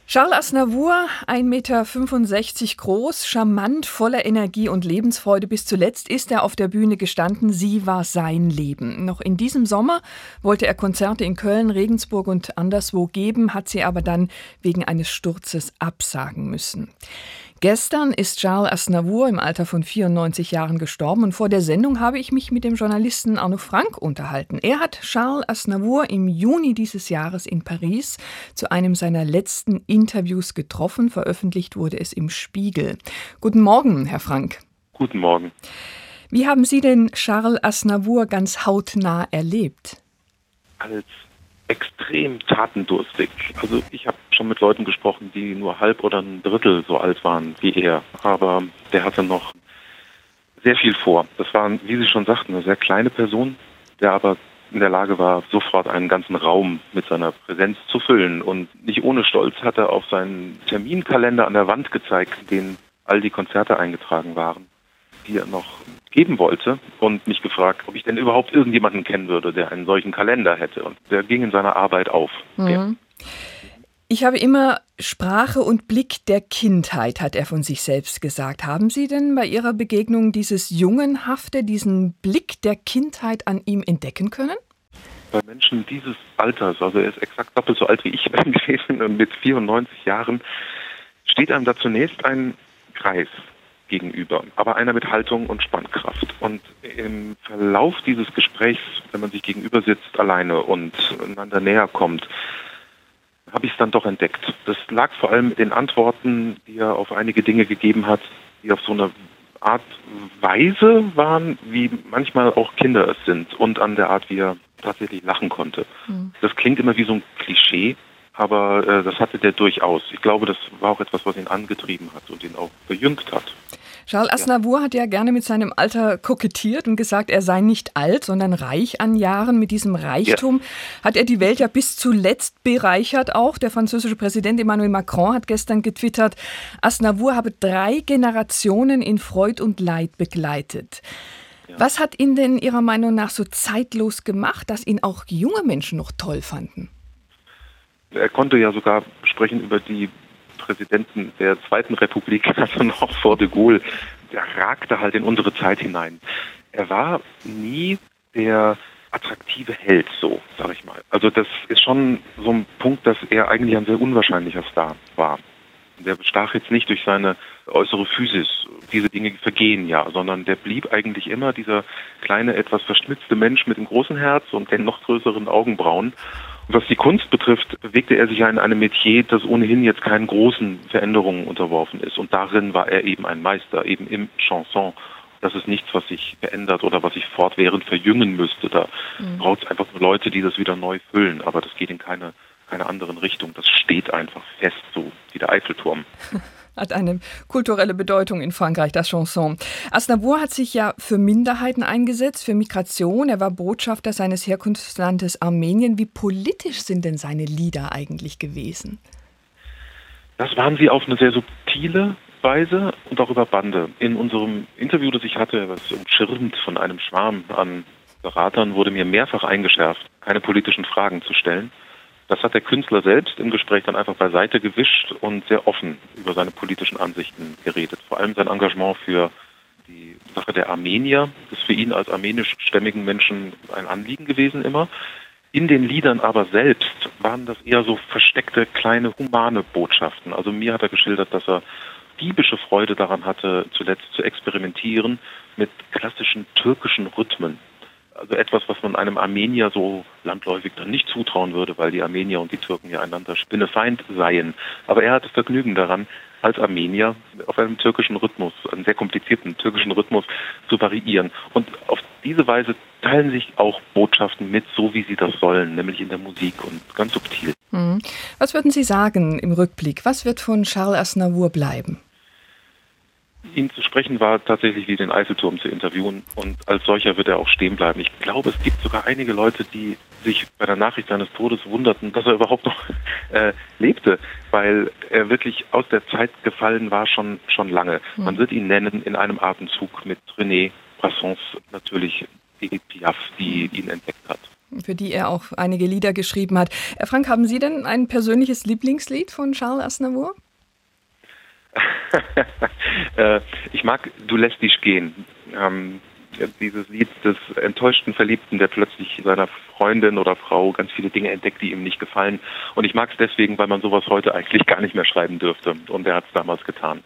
Charles Aznavour, 1,65 Meter groß, charmant, voller Energie und Lebensfreude. Bis zuletzt ist er auf der Bühne gestanden. Sie war sein Leben. Noch in diesem Sommer wollte er Konzerte in Köln, Regensburg und anderswo geben, hat sie aber dann wegen eines Sturzes absagen müssen. Gestern ist Charles Aznavour im Alter von 94 Jahren gestorben und vor der Sendung habe ich mich mit dem Journalisten Arno Frank unterhalten. Er hat Charles Aznavour im Juni dieses Jahres in Paris zu einem seiner letzten Interviews getroffen. Veröffentlicht wurde es im Spiegel. Guten Morgen, Herr Frank. Guten Morgen. Wie haben Sie denn Charles Aznavour ganz hautnah erlebt? Als extrem tatendurstig. Also ich habe schon mit Leuten gesprochen, die nur halb oder ein Drittel so alt waren wie er. Aber der hatte noch sehr viel vor. Das war, wie Sie schon sagten, eine sehr kleine Person, der aber in der Lage war, sofort einen ganzen Raum mit seiner Präsenz zu füllen. Und nicht ohne Stolz hat er auf seinen Terminkalender an der Wand gezeigt, in dem all die Konzerte eingetragen waren, die er noch geben wollte, und mich gefragt, ob ich denn überhaupt irgendjemanden kennen würde, der einen solchen Kalender hätte. Und der ging in seiner Arbeit auf. Mhm. Ja. Ich habe immer Sprache und Blick der Kindheit, hat er von sich selbst gesagt. Haben Sie denn bei Ihrer Begegnung dieses Jungenhafte, diesen Blick der Kindheit an ihm entdecken können? Bei Menschen dieses Alters, also er ist exakt doppelt so alt wie ich gewesen, und mit 94 Jahren, steht einem da zunächst ein Kreis gegenüber, aber einer mit Haltung und Spannkraft. Und im Verlauf dieses Gesprächs, wenn man sich gegenüber sitzt, alleine und einander näher kommt, habe ich es dann doch entdeckt. Das lag vor allem in den Antworten, die er auf einige Dinge gegeben hat, die auf so eine Art Weise waren, wie manchmal auch Kinder es sind, und an der Art, wie er tatsächlich lachen konnte. Das klingt immer wie so ein Klischee, aber das hatte der durchaus. Ich glaube, das war auch etwas, was ihn angetrieben hat und ihn auch verjüngt hat. Charles Aznavour hat ja gerne mit seinem Alter kokettiert und gesagt, er sei nicht alt, sondern reich an Jahren. Mit diesem Reichtum hat er die Welt ja bis zuletzt bereichert auch. Der französische Präsident Emmanuel Macron hat gestern getwittert, Aznavour habe 3 Generationen in Freud und Leid begleitet. Ja. Was hat ihn denn Ihrer Meinung nach so zeitlos gemacht, dass ihn auch junge Menschen noch toll fanden? Er konnte ja sogar sprechen über die Präsidenten der Zweiten Republik, also noch vor de Gaulle. Der ragte halt in unsere Zeit hinein. Er war nie der attraktive Held, so, sag ich mal. Also das ist schon so ein Punkt, dass er eigentlich ein sehr unwahrscheinlicher Star war. Der bestach jetzt nicht durch seine äußere Physis. Diese Dinge vergehen ja, sondern der blieb eigentlich immer dieser kleine, etwas verschmitzte Mensch mit dem großen Herz und den noch größeren Augenbrauen. Was die Kunst betrifft, bewegte er sich ja in einem Metier, das ohnehin jetzt keinen großen Veränderungen unterworfen ist. Und darin war er eben ein Meister, eben im Chanson. Das ist nichts, was sich verändert oder was sich fortwährend verjüngen müsste. Da braucht es einfach nur Leute, die das wieder neu füllen. Aber das geht in keine anderen Richtung. Das steht einfach fest, so wie der Eiffelturm. Hat eine kulturelle Bedeutung in Frankreich, das Chanson. Aznavour hat sich ja für Minderheiten eingesetzt, für Migration. Er war Botschafter seines Herkunftslandes Armenien. Wie politisch sind denn seine Lieder eigentlich gewesen? Das waren sie auf eine sehr subtile Weise und auch über Bande. In unserem Interview, das ich hatte, was umschirmt von einem Schwarm an Beratern, wurde mir mehrfach eingeschärft, keine politischen Fragen zu stellen. Das hat der Künstler selbst im Gespräch dann einfach beiseite gewischt und sehr offen über seine politischen Ansichten geredet. Vor allem sein Engagement für die Sache der Armenier ist für ihn als armenischstämmigen Menschen ein Anliegen gewesen immer. In den Liedern aber selbst waren das eher so versteckte, kleine, humane Botschaften. Also mir hat er geschildert, dass er diebische Freude daran hatte, zuletzt zu experimentieren mit klassischen türkischen Rhythmen. Also etwas, was man einem Armenier so landläufig dann nicht zutrauen würde, weil die Armenier und die Türken ja einander Spinnefeind seien. Aber er hatte Vergnügen daran, als Armenier auf einem türkischen Rhythmus, einen sehr komplizierten türkischen Rhythmus zu variieren. Und auf diese Weise teilen sich auch Botschaften mit, so wie sie das sollen, nämlich in der Musik und ganz subtil. Was würden Sie sagen im Rückblick? Was wird von Charles Aznavour bleiben? Ihn zu sprechen war tatsächlich wie den Eiffelturm zu interviewen, und als solcher wird er auch stehen bleiben. Ich glaube, es gibt sogar einige Leute, die sich bei der Nachricht seines Todes wunderten, dass er überhaupt noch lebte, weil er wirklich aus der Zeit gefallen war schon lange. Man wird ihn nennen in einem Atemzug mit René Brassens, natürlich Edith Piaf, die ihn entdeckt hat. für die er auch einige Lieder geschrieben hat. Herr Frank, haben Sie denn ein persönliches Lieblingslied von Charles Aznavour? Ich mag Du lässt dich gehen. Dieses Lied des enttäuschten Verliebten, der plötzlich seiner Freundin oder Frau ganz viele Dinge entdeckt, die ihm nicht gefallen. Und ich mag es deswegen, weil man sowas heute eigentlich gar nicht mehr schreiben dürfte. Und er hat es damals getan.